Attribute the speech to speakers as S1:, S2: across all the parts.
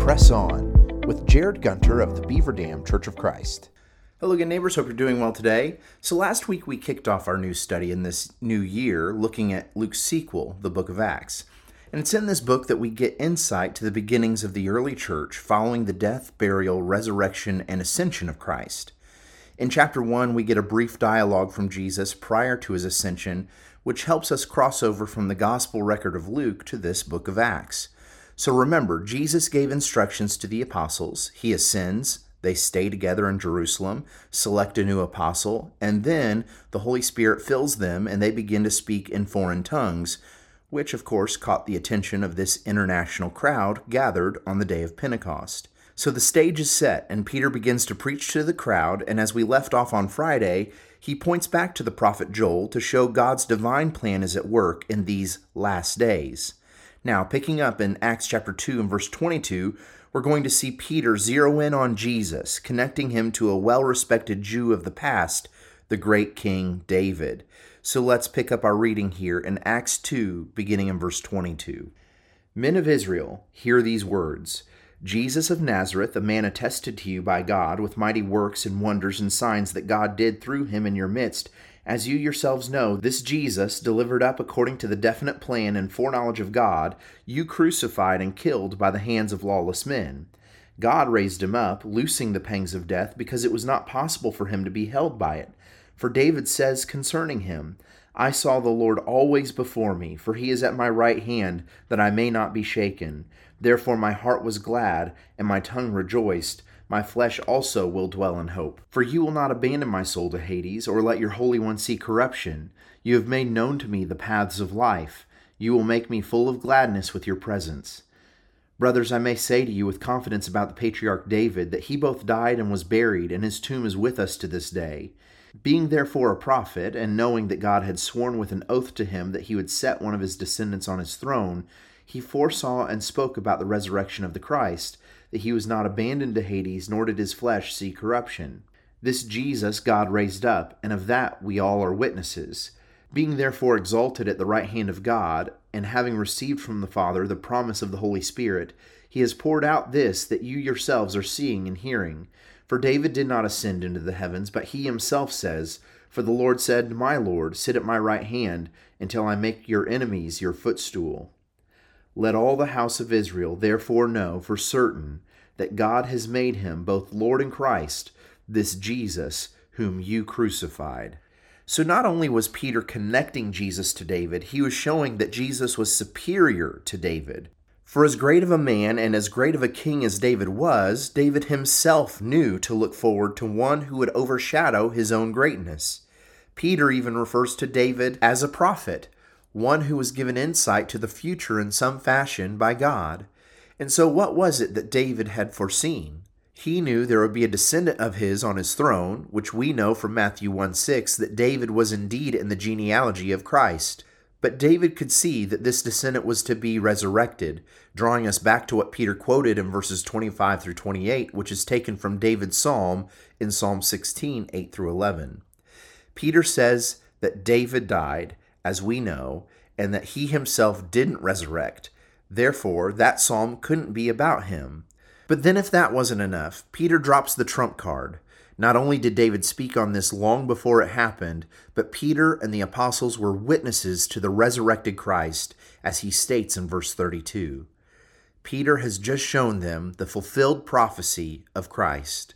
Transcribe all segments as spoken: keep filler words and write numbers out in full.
S1: Press On with Jared Gunter of the Beaver Dam Church of Christ. Hello again, neighbors. Hope you're doing well today. So last week we kicked off our new study in this new year looking at Luke's sequel, the book of Acts. And it's in this book that we get insight to the beginnings of the early church following the death, burial, resurrection, and ascension of Christ. In chapter one, we get a brief dialogue from Jesus prior to his ascension, which helps us cross over from the gospel record of Luke to this book of Acts. So remember, Jesus gave instructions to the apostles. He ascends, they stay together in Jerusalem, select a new apostle, and then the Holy Spirit fills them and they begin to speak in foreign tongues, which of course caught the attention of this international crowd gathered on the day of Pentecost. So the stage is set, and Peter begins to preach to the crowd, and as we left off on Friday, he points back to the prophet Joel to show God's divine plan is at work in these last days. Now, picking up in Acts chapter two and verse twenty-two, we're going to see Peter zero in on Jesus, connecting him to a well-respected Jew of the past, the great King David. So let's pick up our reading here in Acts two, beginning in verse twenty-two. Men of Israel, hear these words. Jesus of Nazareth, a man attested to you by God with mighty works and wonders and signs that God did through him in your midst, as you yourselves know, this Jesus, delivered up according to the definite plan and foreknowledge of God, you crucified and killed by the hands of lawless men. God raised him up, loosing the pangs of death, because it was not possible for him to be held by it. For David says concerning him, I saw the Lord always before me, for he is at my right hand, that I may not be shaken. Therefore my heart was glad, and my tongue rejoiced. My flesh also will dwell in hope. For you will not abandon my soul to Hades, or let your Holy One see corruption. You have made known to me the paths of life. You will make me full of gladness with your presence. Brothers, I may say to you with confidence about the patriarch David, that he both died and was buried, and his tomb is with us to this day. Being therefore a prophet, and knowing that God had sworn with an oath to him that he would set one of his descendants on his throne, he foresaw and spoke about the resurrection of the Christ, that he was not abandoned to Hades, nor did his flesh see corruption. This Jesus God raised up, and of that we all are witnesses. Being therefore exalted at the right hand of God, and having received from the Father the promise of the Holy Spirit, he has poured out this that you yourselves are seeing and hearing. For David did not ascend into the heavens, but he himself says, For the Lord said to my Lord, Sit at my right hand, until I make your enemies your footstool. Let all the house of Israel therefore know for certain that God has made him both Lord and Christ, this Jesus whom you crucified. So not only was Peter connecting Jesus to David, he was showing that Jesus was superior to David. For as great of a man and as great of a king as David was, David himself knew to look forward to one who would overshadow his own greatness. Peter even refers to David as a prophet, one who was given insight to the future in some fashion by God. And so what was it that David had foreseen? He knew there would be a descendant of his on his throne, which we know from Matthew one six that David was indeed in the genealogy of Christ. But David could see that this descendant was to be resurrected, drawing us back to what Peter quoted in verses twenty-five through twenty-eight, which is taken from David's psalm in Psalm sixteen, eight through eleven. Peter says that David died, as we know, and that he himself didn't resurrect. Therefore, that psalm couldn't be about him. But then if that wasn't enough, Peter drops the trump card. Not only did David speak on this long before it happened, but Peter and the apostles were witnesses to the resurrected Christ, as he states in verse thirty-two. Peter has just shown them the fulfilled prophecy of Christ.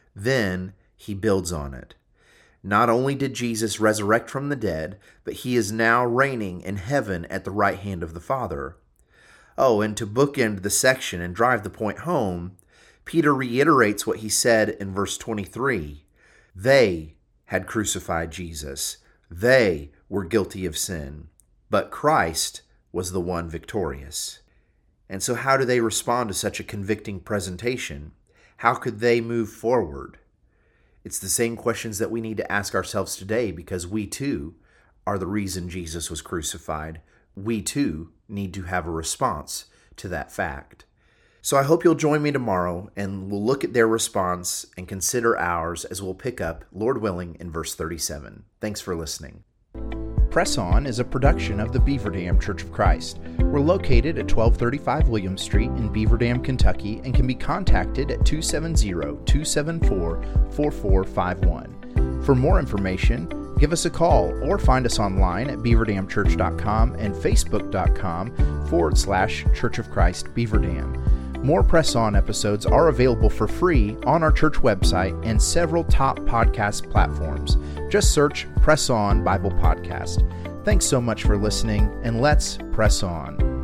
S1: Then he builds on it. Not only did Jesus resurrect from the dead, but he is now reigning in heaven at the right hand of the Father. Oh, and to bookend the section and drive the point home, Peter reiterates what he said in verse twenty-three. They had crucified Jesus. They were guilty of sin. But Christ was the one victorious. And so how do they respond to such a convicting presentation? How could they move forward? It's the same questions that we need to ask ourselves today, because we too are the reason Jesus was crucified. We too need to have a response to that fact. So I hope you'll join me tomorrow and we'll look at their response and consider ours as we'll pick up, Lord willing, in verse thirty-seven. Thanks for listening. Press On is a production of the Beaver Dam Church of Christ. We're located at twelve thirty-five William Street in Beaver Dam, Kentucky, and can be contacted at two seven zero, two seven four, four four five one. For more information, give us a call or find us online at beaver dam church dot com and facebook.com forward slash Church of Christ Beaver Dam. More Press On episodes are available for free on our church website and several top podcast platforms. Just search Press On Bible Podcast. Thanks so much for listening, and let's press on.